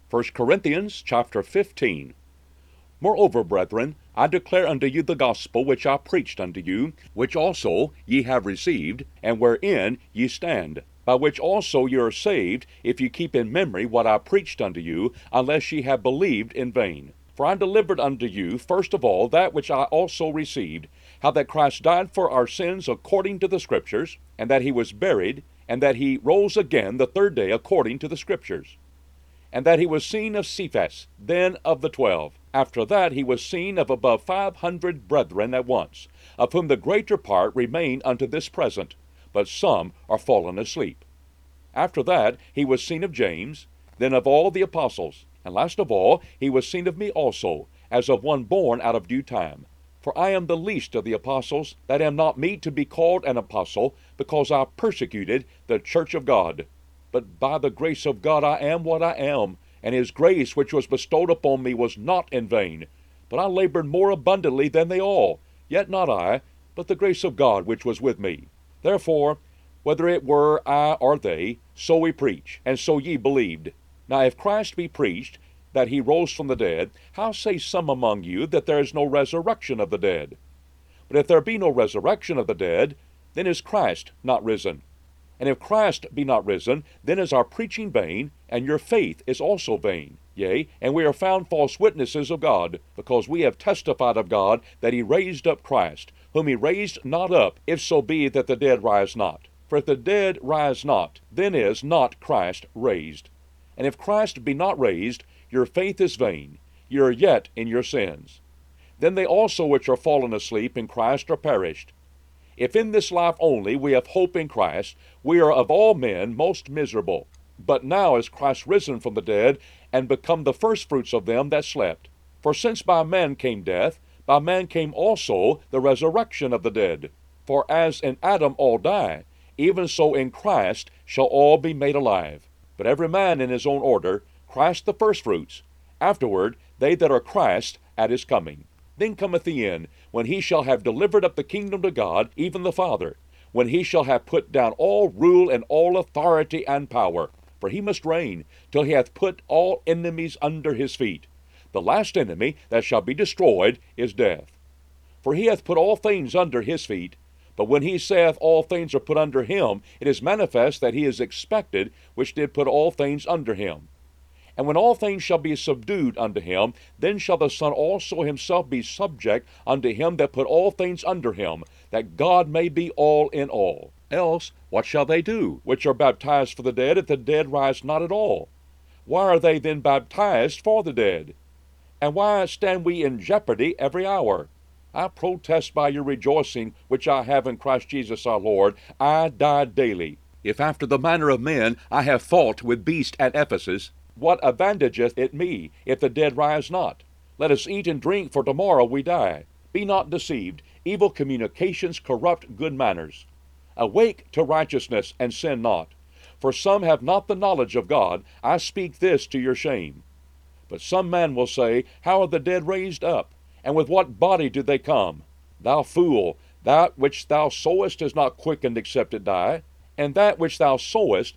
1 Corinthians chapter 15. Moreover, brethren, I declare unto you the gospel which I preached unto you, which also ye have received, and wherein ye stand, by which also ye are saved, if ye keep in memory what I preached unto you, unless ye have believed in vain. For I delivered unto you first of all that which I also received, how that Christ died for our sins according to the Scriptures, and that he was buried, and that he rose again the third day according to the Scriptures, and that he was seen of Cephas, then of the 12. After that he was seen of above 500 brethren at once, of whom the greater part remain unto this present, but some are fallen asleep. After that he was seen of James, then of all the apostles, and last of all he was seen of me also, as of one born out of due time. For I am the least of the apostles, that am not meet to be called an apostle, because I persecuted the church of God. But by the grace of God I am what I am, and his grace which was bestowed upon me was not in vain. But I labored more abundantly than they all, yet not I, but the grace of God which was with me. Therefore, whether it were I or they, so we preach, and so ye believed. Now if Christ be preached, that he rose from the dead, how say some among you that there is no resurrection of the dead? But if there be no resurrection of the dead, then is Christ not risen. And if Christ be not risen, then is our preaching vain, and your faith is also vain. Yea, and we are found false witnesses of God, because we have testified of God that he raised up Christ, whom he raised not up, if so be that the dead rise not. For if the dead rise not, then is not Christ raised. And if Christ be not raised, your faith is vain, ye are yet in your sins. Then they also which are fallen asleep in Christ are perished. If in this life only we have hope in Christ, we are of all men most miserable. But now is Christ risen from the dead, and become the firstfruits of them that slept. For since by man came death, by man came also the resurrection of the dead. For as in Adam all die, even so in Christ shall all be made alive. But every man in his own order, Christ the firstfruits, afterward they that are Christ at his coming. Then cometh the end, when he shall have delivered up the kingdom to God, even the Father, when he shall have put down all rule and all authority and power. For he must reign, till he hath put all enemies under his feet. The last enemy that shall be destroyed is death. For he hath put all things under his feet. But when he saith all things are put under him, it is manifest that he is expected which did put all things under him. And when all things shall be subdued unto him, then shall the Son also himself be subject unto him that put all things under him, that God may be all in all. Else what shall they do, which are baptized for the dead, if the dead rise not at all? Why are they then baptized for the dead? And why stand we in jeopardy every hour? I protest by your rejoicing which I have in Christ Jesus our Lord, I die daily. If after the manner of men I have fought with beasts at Ephesus, what advantageth it me, if the dead rise not? Let us eat and drink, for tomorrow we die. Be not deceived. Evil communications corrupt good manners. Awake to righteousness, and sin not. For some have not the knowledge of God. I speak this to your shame. But some man will say, how are the dead raised up? And with what body do they come? Thou fool, that which thou sowest is not quickened except it die. And that which thou sowest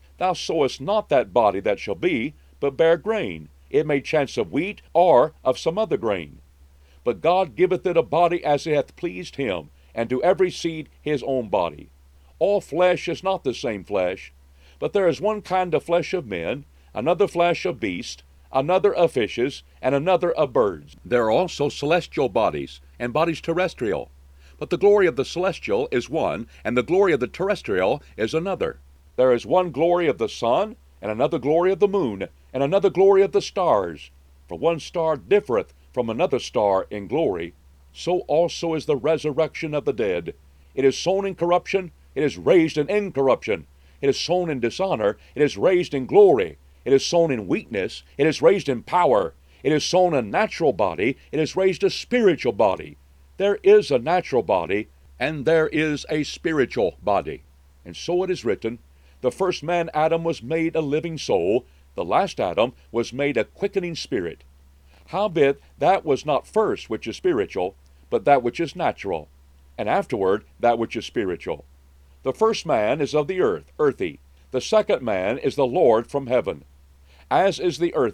not that body that shall be, but bare grain. It may chance of wheat, or of some other grain. But God giveth it a body as it hath pleased him, and to every seed his own body. All flesh is not the same flesh, but there is one kind of flesh of men, another flesh of beasts, another of fishes, and another of birds. There are also celestial bodies, and bodies terrestrial. But the glory of the celestial is one, and the glory of the terrestrial is another. There is one glory of the sun, and another glory of the moon, and another glory of the stars. For one star differeth from another star in glory. So also is the resurrection of the dead. It is sown in corruption, it is raised in incorruption. It is sown in dishonor, it is raised in glory. It is sown in weakness, it is raised in power. It is sown a natural body, it is raised a spiritual body. There is a natural body, and there is a spiritual body. And so it is written, the first man Adam was made a living soul, the last Adam was made a quickening spirit. Howbeit that was not first which is spiritual, but that which is natural, and afterward that which is spiritual. The first man is of the earth, earthy. The second man is the Lord from heaven. As is the earthy,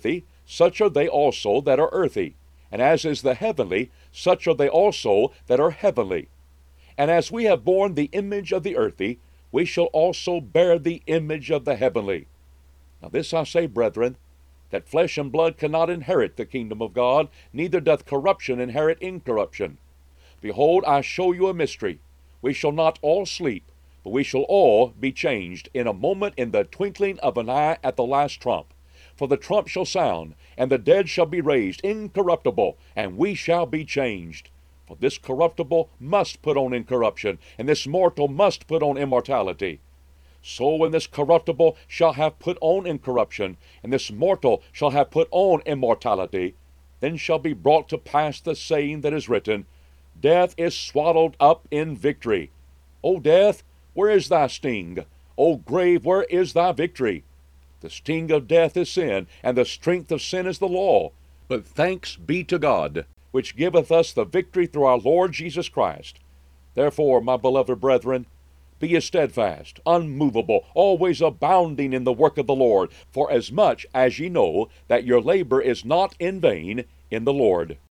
such are they also that are earthy. And as is the heavenly, such are they also that are heavenly. And as we have borne the image of the earthy, we shall also bear the image of the heavenly. Now this I say, brethren, that flesh and blood cannot inherit the kingdom of God, neither doth corruption inherit incorruption. Behold, I show you a mystery. We shall not all sleep, but we shall all be changed in a moment, in the twinkling of an eye, at the last trump. For the trump shall sound, and the dead shall be raised incorruptible, and we shall be changed. For this corruptible must put on incorruption, and this mortal must put on immortality. So when this corruptible shall have put on incorruption, and this mortal shall have put on immortality, then shall be brought to pass the saying that is written, Death is swallowed up in victory. O death, where is thy sting? O grave, where is thy victory? The sting of death is sin, and the strength of sin is the law. But thanks be to God, which giveth us the victory through our Lord Jesus Christ. Therefore, my beloved brethren, be ye steadfast, unmovable, always abounding in the work of the Lord, for as much as ye know that your labor is not in vain in the Lord.